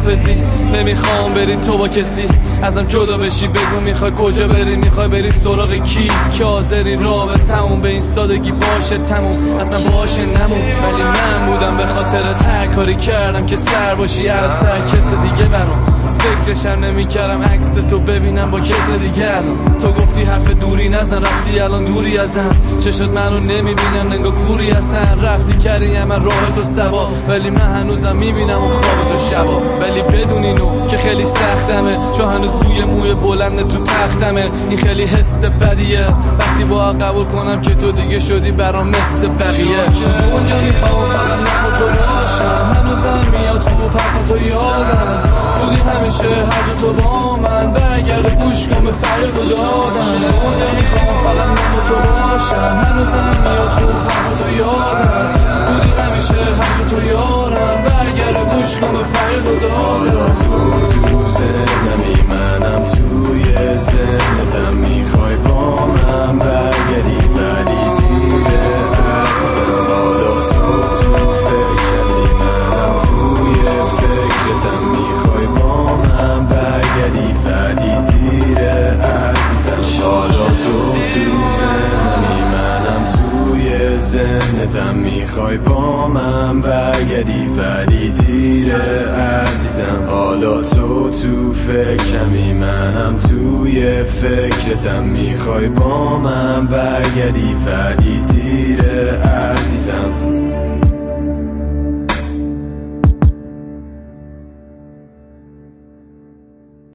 خداحافظی، نمیخوام بری تو با کسی ازم جدا بشی. بگو میخوای کجا بری، میخوای بری سراغ کی، که حاضری رابطمون به این سادگی باشه تموم، اصلا باشه نمون. ولی من بودم به خاطرت هر کاری کردم که سر باشی از سر کس دیگه برام. فکرشم نمی کردم عکس تو ببینم با کس دیگه الان. تو گفتی حرف دوری نزن، رفتی الان دوری ازم. چشات منو نمیبینم، نگاه کوری هستن. رفتی کردی من راه تو سوا، ولی من هنوزم میبینم اون خواب تو شبا. ولی بدون اینو که خیلی سختمه، چون هنوز بوی موی بلند تو تختمه. این خیلی حس بدیه وقتی با قبول کنم که تو دیگه شدی برام مثل بقیه. تو دنیا میخوام فقط من تو باشم، هنوزم میاد خوب حرف تو یادم. بودی همیشه هر جا تو با من، برگرد گوش کن به فریاد و دادم. دنیا میخوام فقط من تو باشم، هنوزم میاد خوب حرف تو یادم. بودی همیشه هر جا تو یارم، برگرد گوش کن به فریاد و دادم. تو ذهنمی منم توی ذهنتم، میخوای با من برگردی ولی دیره عزیزم. بالا تو فکرمی منم توی فکرتم، میخوای با من برگردی ولی دیره عزیزم. بالا تو ذهنمی منم توی ذهنتم، میخوای با من برگردی ولی دیره عزیزم. حالا تو فکرمی منم توی فکرتم، میخوای با من برگردی ولی دیره